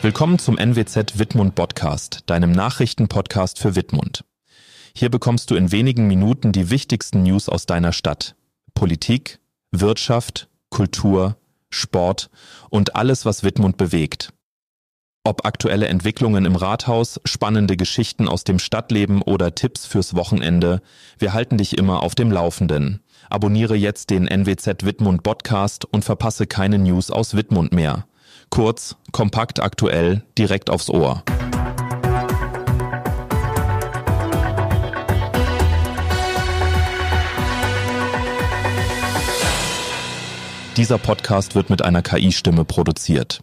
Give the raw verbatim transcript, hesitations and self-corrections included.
Willkommen zum N W Z Wittmund Podcast, deinem Nachrichtenpodcast für Wittmund. Hier bekommst du in wenigen Minuten die wichtigsten News aus deiner Stadt. Politik, Wirtschaft, Kultur, Sport und alles, was Wittmund bewegt. Ob aktuelle Entwicklungen im Rathaus, spannende Geschichten aus dem Stadtleben oder Tipps fürs Wochenende, wir halten dich immer auf dem Laufenden. Abonniere jetzt den N W Z Wittmund Podcast und verpasse keine News aus Wittmund mehr. Kurz, kompakt aktuell, direkt aufs Ohr. Dieser Podcast wird mit einer K I-Stimme produziert.